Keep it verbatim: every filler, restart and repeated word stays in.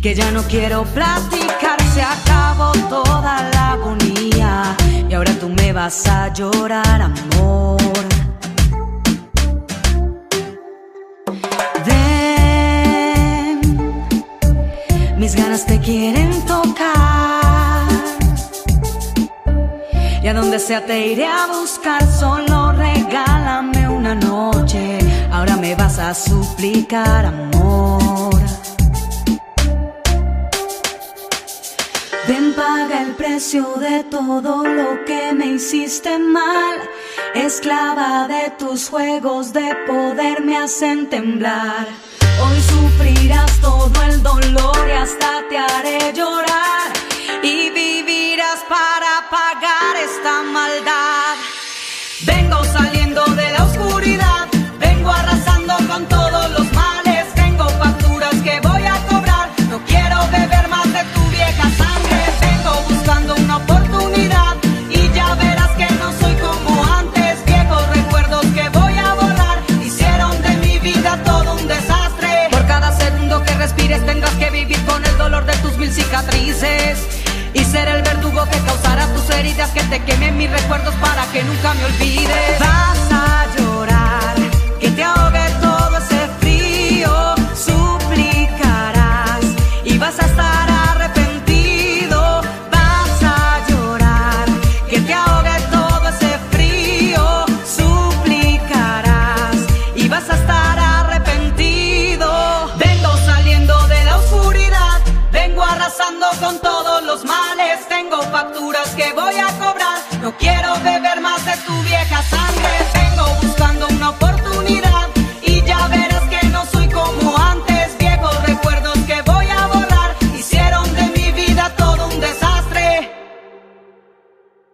que ya no quiero platicar, se acabó toda la agonía y ahora tú me vas a llorar, amor. Ven, mis ganas te quieren tocar y a donde sea te iré a buscar, solo regálame una noche, ahora me vas a suplicar, amor. Ven, paga el precio de todo lo que me hiciste mal, esclava de tus juegos de poder me hacen temblar. Hoy sufrirás todo el dolor y hasta te haré llorar, y vivirás para pagar esta maldad. Vengo saliendo de la oscuridad, vengo arrasando con todos los males, tengo facturas que voy a cobrar, no quiero beber más de tu vieja sangre. Vengo buscando una oportunidad y ya verás que no soy como antes. Viejos recuerdos que voy a borrar hicieron de mi vida todo un desastre. Por cada segundo que respires tendrás que vivir con el dolor de tus mil cicatrices y ser el verdugo que causará tus heridas, que te quemen mis recuerdos para que nunca me olvides. Vas a llorar, que te ahogue todo ese frío, suplicarás y vas a estar arrepentido. Vas a llorar, que te ahogue todo ese frío, suplicarás y vas a estar arrepentido. Vengo saliendo de la oscuridad, vengo arrasando con todos los males, tengo facturas que voy a cobrar, no quiero beber más de tu vieja sangre.